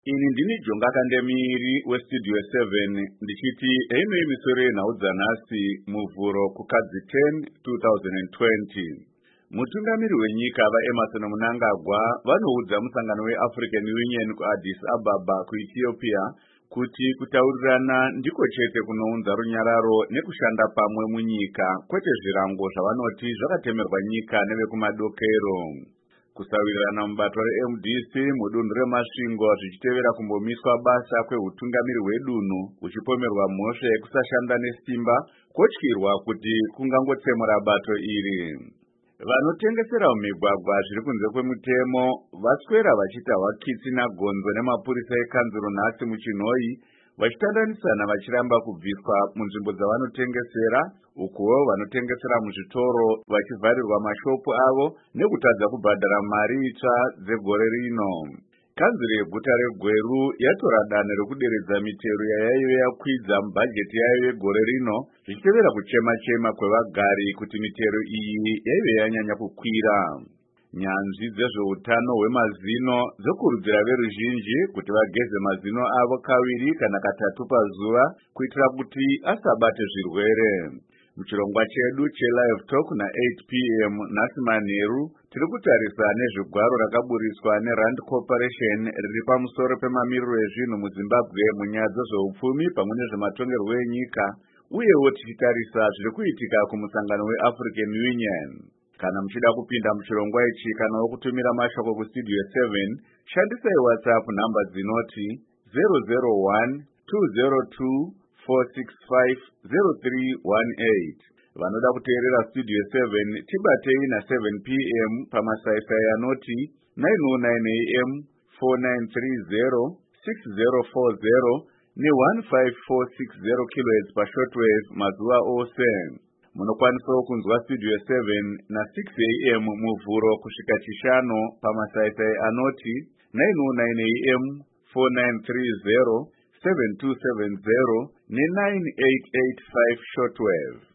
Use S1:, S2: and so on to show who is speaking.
S1: Ini ndini Jonga Kandemiri weStudio 7 ndichiti eno emisoro yenhaudzanhasi muvhuro kukadzi 10 2020. Mutungamiri wenyika vaEmmerson Mnangagwa vanoudza musangano weAfrican Union kuAddis Ababa kuEthiopia kuti kutaurirana ndiko chete kunounza runyararo nekushanda pamwe munyika, kwete zvirango zvavanoti zvakatemerwa nyika nevekumadokero. Kusawirirana mubato reMDC mudunhu reMasvingo zvichitevera kumbomiswa basa kweutungamiri hwedunhu uchipomerwa mhosva yekusashanda nesimba, kotyirwa kuti kungangotsemura bato iri. Vanotengesera mumigwagwa zviri kunze kwemutemo vaswera vachiita hwakitsi nagonzo nemapurisa ekanzuro nhasi muChinhoyi, vachitandanisana vachiramba kubviswa munzvimbo dzavanotengesera, ukuwo vanotengesera muzvitoro vachivharirwa mashopu avo nekutadza kubhadhara mari itsva dzegore rino. Kanzuro yeguta reGweru yatora danho rekuderedza mitero yaive yakwidza mubhajeti yayo yegore rino, zvichitevera kuchema-chema kwevagari kuti mitero iyi yaive yanyanya kukwira. Nyanzvi dzezveutano hwemazino dzokurudzira veruzhinji kuti vageze mazino avo kaviri kana katatu pazuva kuitira kuti asabate zvirwere. Muchirongwa chedu cheLive Talk na8 PM nhasi manheru tiri kutarisa nezvigwaro rakaburiswa neRand Corporation riri pamusoro pemamiriro ezvinhu muZimbabwe munyaya dzezveupfumi pamwe nezvematongerwo enyika, uyewo tichitarisa zviri kuitika kumusangano weAfrican Union. Kana muchida kupinda muchirongwa ichi kana wokutumira mashoko kuStudio 7, shandisai WhatsApp nhamba dzinoti 001 202 4650318. Vanoda kuteerera Studio 7 tibatei na7 PM pamasaisai anoti 909 AM 4930 6040 ne1546 kHz pashortwave mazuva ose. Munokwanisawo kunzwa Studio 7 na6 AM muvhuro kusvika chishanu pamasaisai anoti 909 AM 4930 7270 ne9885 shortwave.